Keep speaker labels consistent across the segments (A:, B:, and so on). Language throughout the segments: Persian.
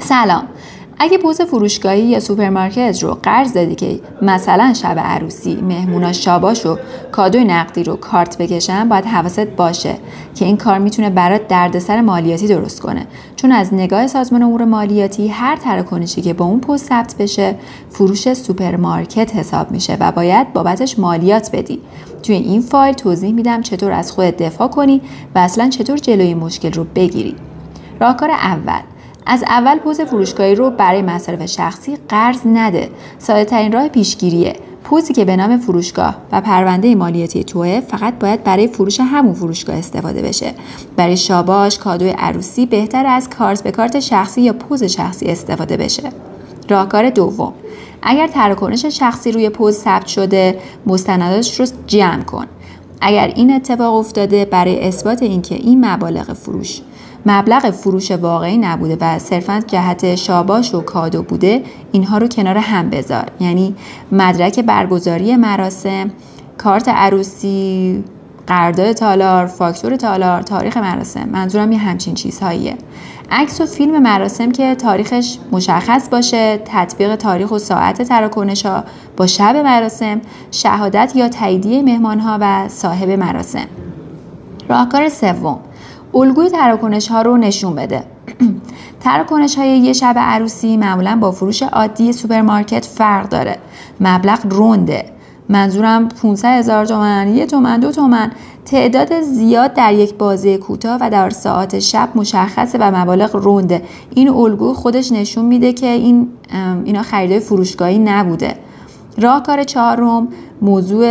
A: سلام. اگه پوز فروشگاهی یا سوپرمارکت رو قرض دادی که مثلا شب عروسی مهمونا شاباش و کادوی نقدی رو کارت بکشن، باید حواست باشه که این کار میتونه برات دردسر مالیاتی درست کنه، چون از نگاه سازمان امور مالیاتی هر تراکنشی که با اون پوز ثبت بشه فروش سوپرمارکت حساب میشه و باید بابتش مالیات بدی. توی این فایل توضیح میدم چطور از خودت دفاع کنی و اصلا چطور جلوی مشکل رو بگیری. راهکار اول: از اول پوز فروشگاهی رو برای مصارف شخصی قرض نده. ساده ترین راه پیشگیریه. پوزی که به نام فروشگاه و پرونده مالیاتی توئه فقط باید برای فروش همون فروشگاه استفاده بشه. برای شاباش، کادوی عروسی بهتر از کارت به کارت شخصی یا پوز شخصی استفاده بشه. راهکار دوم: اگر تراکنش شخصی روی پوز ثبت شده، مستنداتش رو جمع کن. اگر این اتفاق افتاده، برای اثبات اینکه این مبلغ فروش واقعی نبوده و صرفاً جهت شاباش و کادو بوده، اینها رو کنار هم بذار. یعنی مدرک برگزاری مراسم، کارت عروسی، قرارداد تالار، فاکتور تالار، تاریخ مراسم. منظورم یه همچین چیزهاییه. عکس و فیلم مراسم که تاریخش مشخص باشه، تطبیق تاریخ و ساعت تراکنش‌ها با شب مراسم، شهادت یا تاییدیه مهمان‌ها و صاحب مراسم. راهکار سوم: الگوی تراکنش‌ها رو نشون بده. تراکنش‌های یه شب عروسی معمولاً با فروش عادی سوپرمارکت فرق داره. مبلغ رونده. منظورم 500,000 تومان، 1 تومن، 2 تومن. تعداد زیاد در یک بازه کوتاه و در ساعات شب مشخصه و مبالغ رونده. این الگو خودش نشون میده که اینا خریدای فروشگاهی نبوده. راهکار چهارم موضوع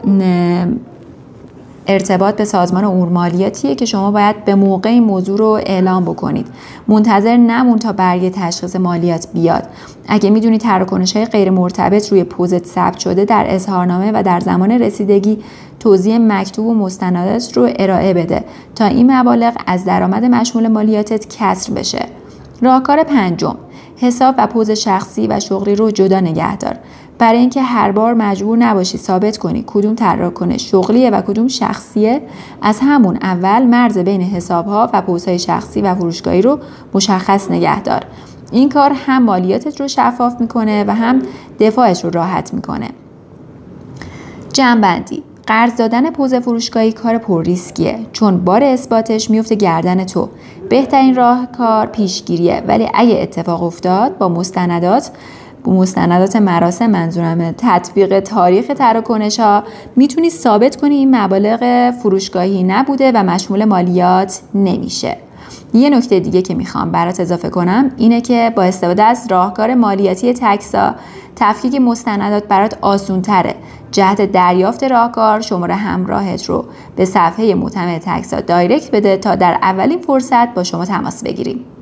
A: ارتباط به سازمان امور مالیاتیه که شما باید به موقع این موضوع رو اعلام بکنید. منتظر نمون تا برگ تشخیص مالیات بیاد. اگه میدونی تراکنش‌های غیر مرتبط روی پوزت ثبت شده، در اظهارنامه و در زمان رسیدگی توضیح مکتوب و مستندات رو ارائه بده تا این مبالغ از درآمد مشمول مالیاتت کسر بشه. راهکار پنجم: حساب و پوز شخصی و شغلی رو جدا نگه دار. برای اینکه هر بار مجبور نباشی ثابت کنی کدوم تراکنش شغلیه و کدوم شخصیه، از همون اول مرز بین حسابها و پوزهای شخصی و فروشگاهی رو مشخص نگه دار. این کار هم مالیاتت رو شفاف میکنه و هم دفاعش رو راحت میکنه. جمع‌بندی: قرض دادن پوز فروشگاهی کار پر ریسکیه، چون بار اثباتش میفته گردن تو. بهترین راهکار پیشگیریه، ولی اگه اتفاق افتاد با مستندات مراسم، منظورمه تطبیق تاریخ تراکنش‌ها، میتونی ثابت کنی این مبالغ فروشگاهی نبوده و مشمول مالیات نمیشه. یه نکته دیگه که میخوام برات اضافه کنم اینه که با استفاده از راهکار مالیاتی تکسا، تفکیک مستندات برات آسون تره. جهت دریافت راهکار شماره همراهت رو به صفحه معتمد تکسا دایرکت بده تا در اولین فرصت با شما تماس بگیریم.